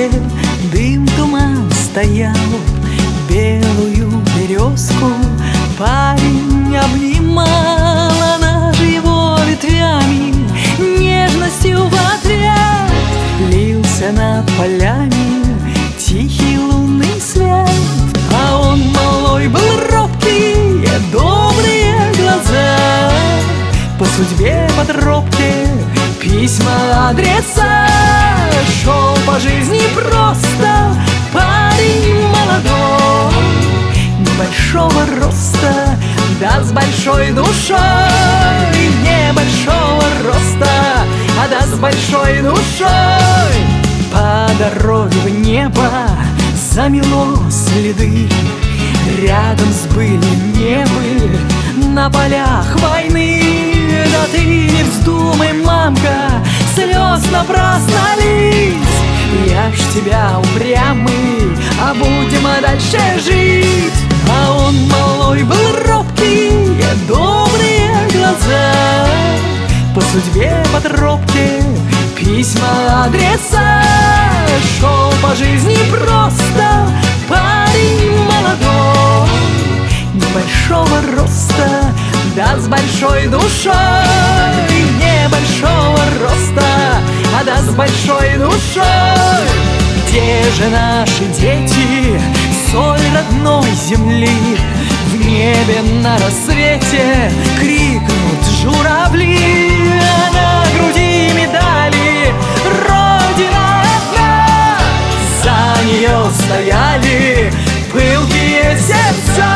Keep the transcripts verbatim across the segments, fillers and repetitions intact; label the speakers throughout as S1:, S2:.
S1: тропке дым, туман стоял, белую березку парень обнимал. Она же его ветвями нежностью в ответ лился над полями тихий лунный свет. А он малой был робкий, добрые глаза, по судьбе по тропке письма адреса. Шел по жизни просто парень молодой, небольшого роста, да с большой душой. Небольшого роста, а да с большой душой. По дороге в небо замело следы, рядом сбыли небы на полях войны. Да ты не вздумай, мамка, слез напрасно лить. Я ж тебя упрямый, а будем дальше жить. А он малой был робкий, добрые глаза, по судьбе по тропке письма адреса. Шел по жизни просто парень молодой, небольшого роста, да с большой душой. Небольшого роста, а да с большой душой. Где же наши дети, соль родной земли? В небе на рассвете крикнут журавли. А на груди медали Родина одна, за нее стояли пылкие сердца.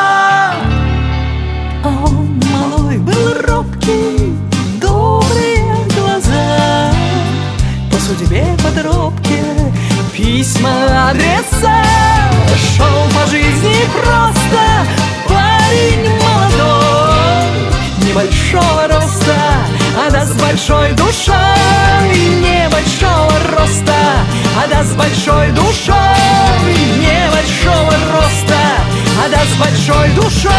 S1: А он малой был робкий, добрые глаза, по судьбе по тропке письма адреса. Шел по жизни просто парень молодой, небольшого роста, а да с большой душой. Небольшого роста, а да с большой душой. Небольшого роста, а да с большой душой.